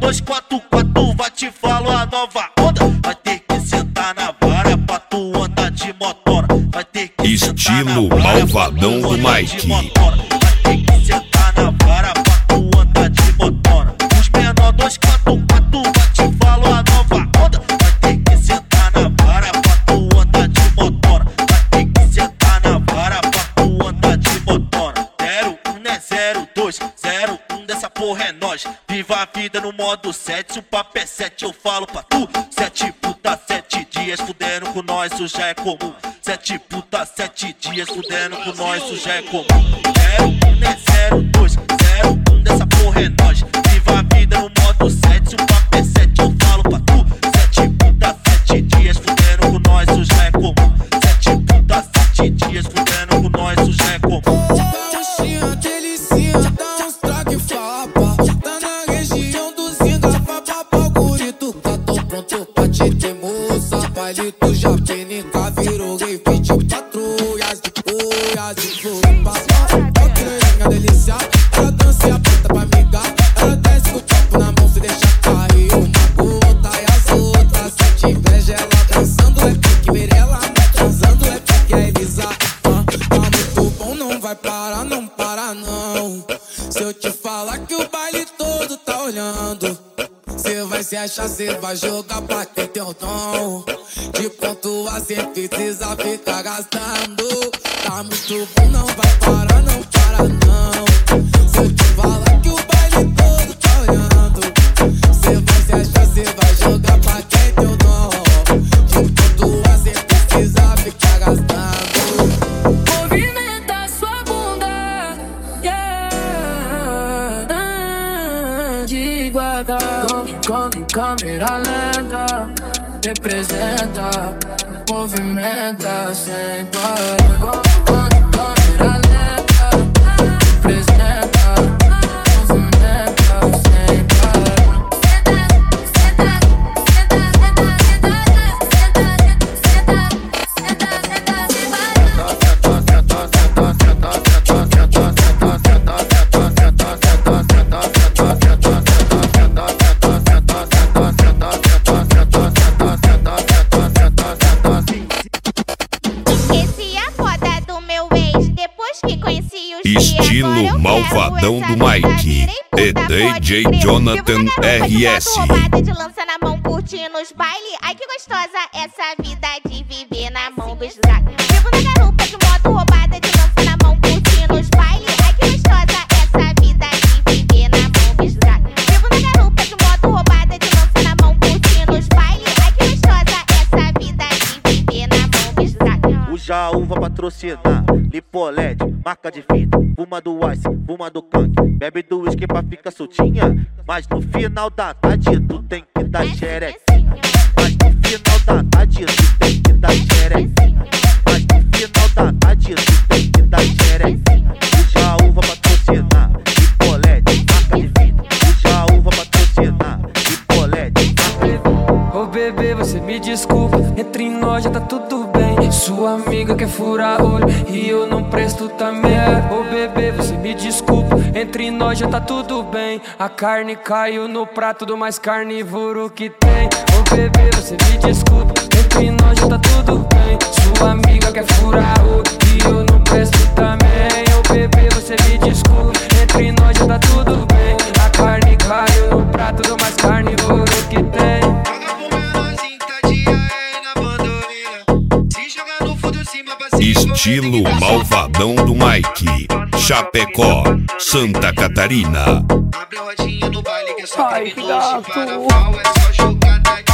244 vai te falo a nova onda. Vai ter que sentar na vara pra tu andar de motora. Vai ter que estilo malvadão do Mike. Vai ter que sentar na vara pra tu andar de motora. Os menor 244 vai te falo a nova onda. Vai ter que sentar na vara pra tu andar de motora. Vai ter que sentar na vara pra tu andar de motora. 01 né 02, 01 dessa porra é nós. Viva a vida no modo 7, se o papo é 7 eu falo pra tu. 7 puta, 7 dias fudendo com nós, isso já é comum. 7 puta, 7 dias fudendo com nós, isso já é comum. 01 né 02, 01 dessa porra é nós. Viva a vida no modo 7, se o papo é 7 eu falo pra tu. 7 puta, 7 dias fudendo com nós, isso já é comum. 7 puta, 7 dias fudendo com nós, isso já é comum. Palito já penica, virou rei, 20 patrulhas de cuias de flor. Eu quero minha delícia, ela dança e aponta pra amiga. Ela desce com o copo na mão, se deixa cair uma gota e as outras. Sente inveja, ela dançando é pique, Mirella, transando é pique, a Elisa. Tá muito bom, não vai parar, não para não. Se eu te falar que o baile todo tá olhando, cê vai se achar, cê vai jogar pra ter teu dom. De pontua cê precisa ficar gastando. Tá muito bom, não vai parar, não para não. Se eu te falar que o baile todo tá olhando, cê vai se achar, cê vai jogar pra ter teu dom. De pontua cê precisa ficar gastando. Movimenta sua bunda, yeah. Devagar, com câmera lenta, representa, movimenta sem parar. Câmera lenta, representa, movimenta sem parar. Estilo malvadão do Mike e DJ Jonathan RS. Roubada de lança na mão, curtindo os baile. Ai que gostosa essa vida de viver na mão dos drag. Vivo na garupa de moto, roubada de lança na mão, curtindo os baile. Ai que gostosa essa vida de viver na mão dos drag. Vivo na garupa de moto, roubada de lança na mão, curtindo os baile. Ai que gostosa essa vida de viver na mão dos drag. O Jaú vai patrocinar Lipoled, marca de fita, fuma do Ice, fuma do Kank, bebe do whisky pra ficar soltinha. Mas no final da tarde tu tem que dar xerequinha. Mas no final da tarde tu tem que dar xerequinha. Mas no final da tarde tu tem que dar xerequinha. O Jaú vai patrocinar Lipoled, marca de fita. O Jaú vai patrocinar Lipoled, marca de fita. Ô bebê, você me desculpa, entre nós já tá tudo bem. Sua amiga quer furar olho e eu não presto também. Ô bebê, você me desculpa, entre nós já tá tudo bem. A carne caiu no prato do mais carnívoro que tem. Ô bebê, você me desculpa, entre nós já tá tudo bem. Sua amiga quer furar olho e eu não presto também. Ô bebê, você me desculpa, entre nós já tá tudo bem. A carne caiu no prato do mais carnívoro que tem. Estilo malvadão do Mike, Chapecó, Santa Catarina. Abre a rodinha no baile que é só criminoso. Para pau, é só jogada